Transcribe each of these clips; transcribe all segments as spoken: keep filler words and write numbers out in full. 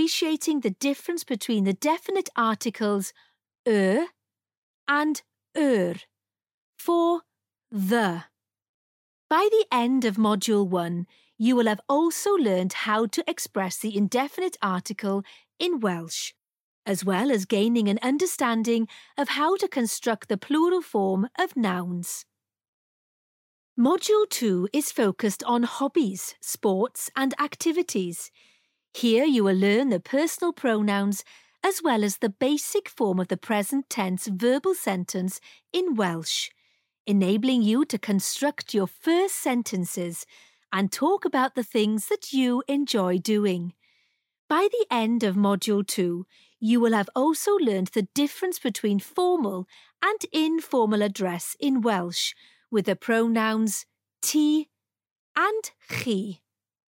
appreciating the difference between the definite articles er and er for the. By the end of Module one, you will have also learned how to express the indefinite article in Welsh, as well as gaining an understanding of how to construct the plural form of nouns. Module two is focused on hobbies, sports and activities. Here you will learn the personal pronouns as well as the basic form of the present tense verbal sentence in Welsh, enabling you to construct your first sentences and talk about the things that you enjoy doing. By the end of Module two, you will have also learned the difference between formal and informal address in Welsh, with the pronouns ti and chi.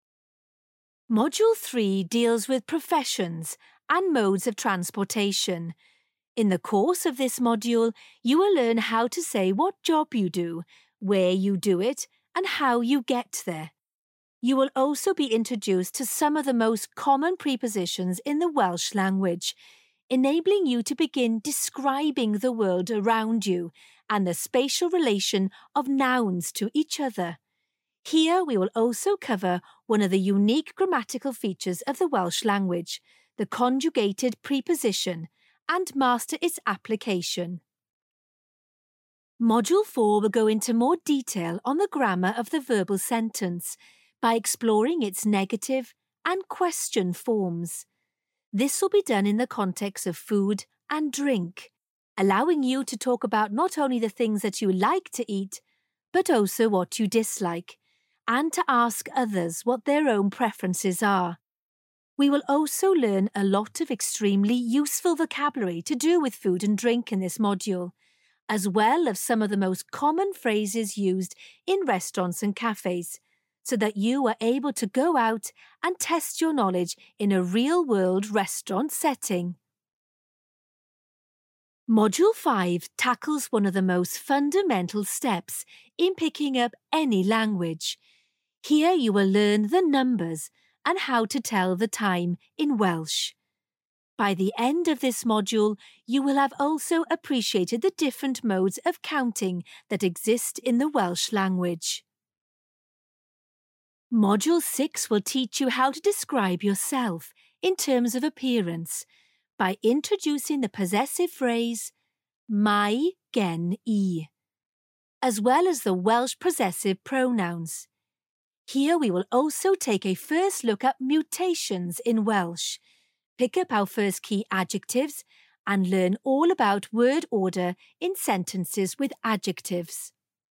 Module three deals with professions and modes of transportation. In the course of this module, you will learn how to say what job you do, where you do it, and how you get there. You will also be introduced to some of the most common prepositions in the Welsh language, enabling you to begin describing the world around you and the spatial relation of nouns to each other. Here we will also cover one of the unique grammatical features of the Welsh language, the conjugated preposition, and master its application. Module four will go into more detail on the grammar of the verbal sentence by exploring its negative and question forms. This will be done in the context of food and drink, allowing you to talk about not only the things that you like to eat, but also what you dislike, and to ask others what their own preferences are. We will also learn a lot of extremely useful vocabulary to do with food and drink in this module, as well as some of the most common phrases used in restaurants and cafes, so that you are able to go out and test your knowledge in a real-world restaurant setting. Module five tackles one of the most fundamental steps in picking up any language. Here you will learn the numbers and how to tell the time in Welsh. By the end of this module, you will have also appreciated the different modes of counting that exist in the Welsh language. Module six will teach you how to describe yourself in terms of appearance by introducing the possessive phrase mae gen I, as well as the Welsh possessive pronouns. Here we will also take a first look at mutations in Welsh, pick up our first key adjectives, and learn all about word order in sentences with adjectives.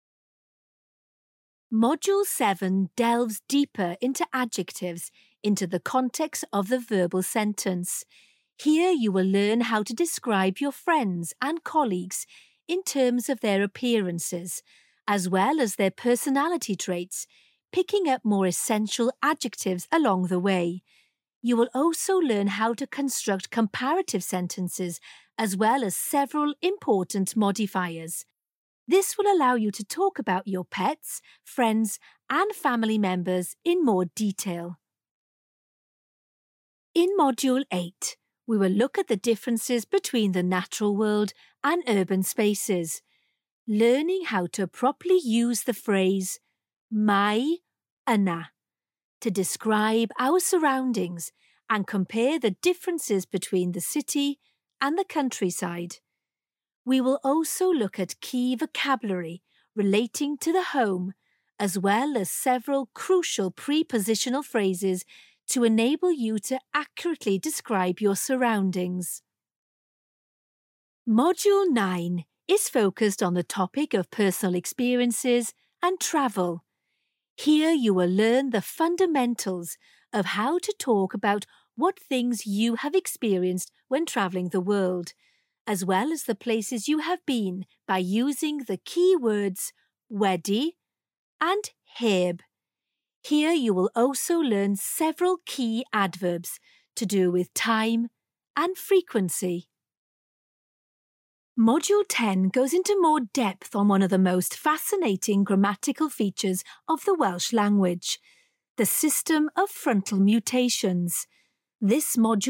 Module seven delves deeper into adjectives into the context of the verbal sentence. Here you will learn how to describe your friends and colleagues in terms of their appearances, as well as their personality traits, picking up more essential adjectives along the way. You will also learn how to construct comparative sentences as well as several important modifiers. This will allow you to talk about your pets, friends, and family members in more detail. In Module eight, we will look at the differences between the natural world and urban spaces, learning how to properly use the phrase mae yna to describe our surroundings and compare the differences between the city and the countryside. We will also look at key vocabulary relating to the home, as well as several crucial prepositional phrases to enable you to accurately describe your surroundings. Module nine is focused on the topic of personal experiences and travel. Here you will learn the fundamentals of how to talk about what things you have experienced when travelling the world, as well as the places you have been by using the key words wedi and heb. Here you will also learn several key adverbs to do with time and frequency. Module ten goes into more depth on one of the most fascinating grammatical features of the Welsh language, the system of frontal mutations. This module